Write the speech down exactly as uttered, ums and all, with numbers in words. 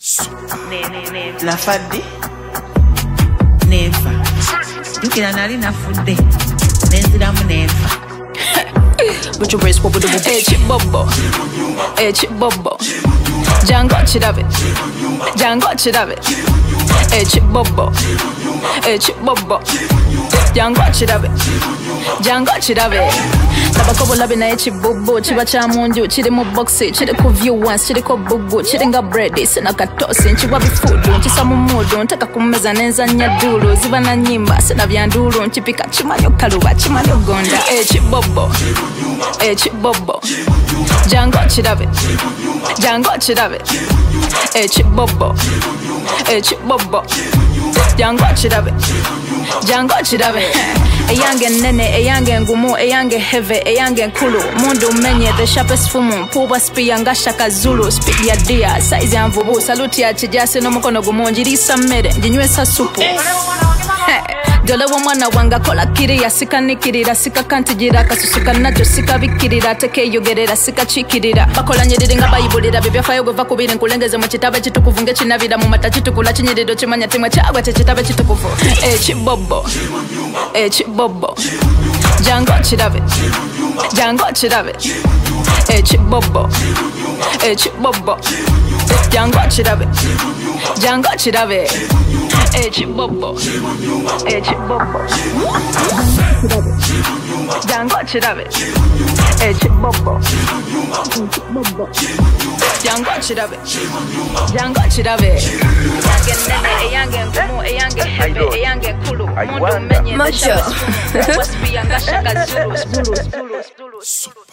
Lafadde nenfa jukira nali nafudde nenziramu nenfa Put your brace, bubble, double. Hey, chip bubble. Hey, chip bubble. Django, chirabe. Django, chirabe. Hey, chip bubble. Hey, chip bubble. Django, chirabe. Django, chirabe. Tabakobo labi na echi bubu chiba cha munju chiri mu boxi chiri ku view once chiri ko bugu chiri nga bread sina katosi nchiwa bifudu nchisa mu mudu ntaka kumeza nenza nyadulu ziba na nyimba sina vyandulu nchipika chimanyo kaluba chimanyo gonda echi bobo echi bobo Django chirabe Django chirabe echi bobo echi bobo Django chirabe Django chirabe Eyange nene, eyange ngumu, eyange heavy, eyange nkulu Mundu menye, the sharpest fumu Puba spia nga shaka zulu Speed ya dia, size ya mvubu Saluti ya chijasi no mukono gumu Njirisa mere, njinywesa supu Dole wa mwana wanga kola kiriya Sika nikirira, sika kantijira Kasusuka nacho, sika vikirira Teke yogerera, sika chikirira Bakola nyiriri nga bayibulira Bibya fayo gwe vakubiri nkulengeze mu kitabe chitukuvu Nge chinavira mu mata chitukula Chinyirido chimanya timwe chagwa chechitabe chitukuvu Eh chibobo Eh chibobo Django chirabe Django chirabe Eh chibobo Eh chibobo Django chirabe Django chirabe Eh chibobo Eh chibobo Django chirabe Eh chibobo Django chirabe Django chirabe Eyange nene, eyange ngumu, eyange heavy, eyange kulu Mundu menye, the shabas Waspi yanga shaka zulu, zulu, zulu, zulu